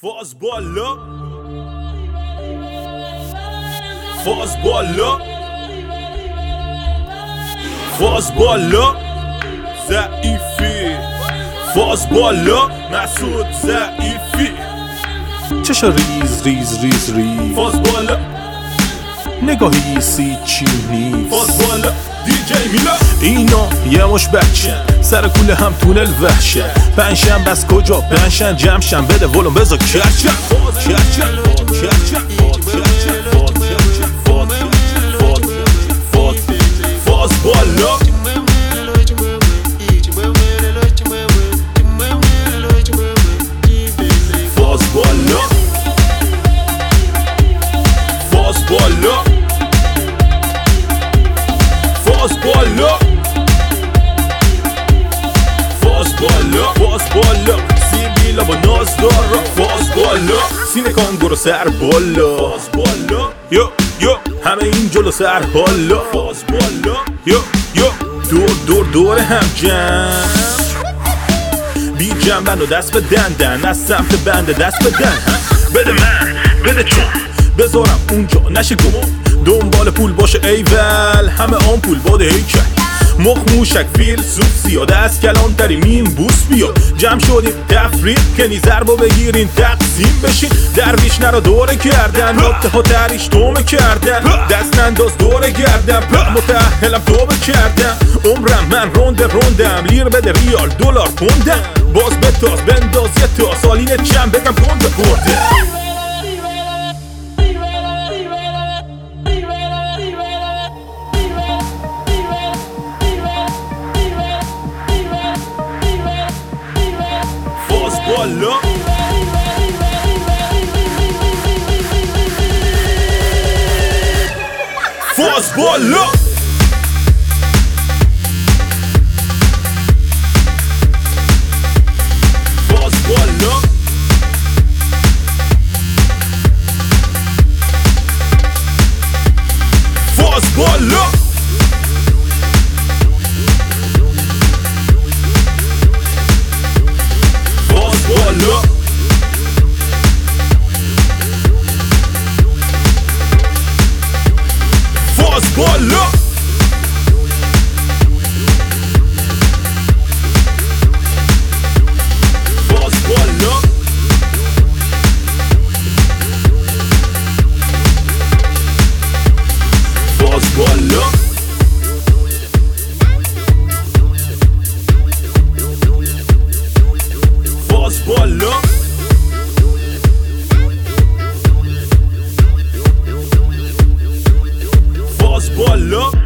فاز بالا فاز بالا فاز بالا ضعیفی فاز بالا مسعود ضعیفی چشا ریز ریز ریز ریز فاز بالا نگاهی سی چینی فاز بالا دیجی میلا اینا یه مش بچه سر کوله هم تونل وحشه پنجشن بس کجا پنجشن جمشن بده ولوم بذار کرچن فاز بالا فاز بالا فاز بالا فاز بالا فاز بالا فاز بالا سیبیلا با ناز دارا فاز بالا سینه کانگورو سر بالا فاز بالا یو همه این جلو سر حالا فاز بالا یو دور هم جمع بی جنبن و دست به دندن از سمت بنده دست بدن بده من بده چون بذارم اونجا نشه گم دنبال پول باشه ایول همه آن پول باده هیکل مخ موشک فیلسوف زیاده از کلانتری میم بوس بیاد جمع شدیم تفریق کنی ضربا بگیرین تقسیم بشین درویش نرا دوره کردن نقطه ها تریش دومه کردن دست ننداز دوره گردم متأهلم توبه کردم عمرم من روندم لیر بده ریال دلار پوندم باز بتاز بنداز یه تا سالین چم بگم پونده برده بالا فاز بالا فاز بالا فاز بالا فاز بالا فاز بالا فاز بالا فاز بالا فاز بالا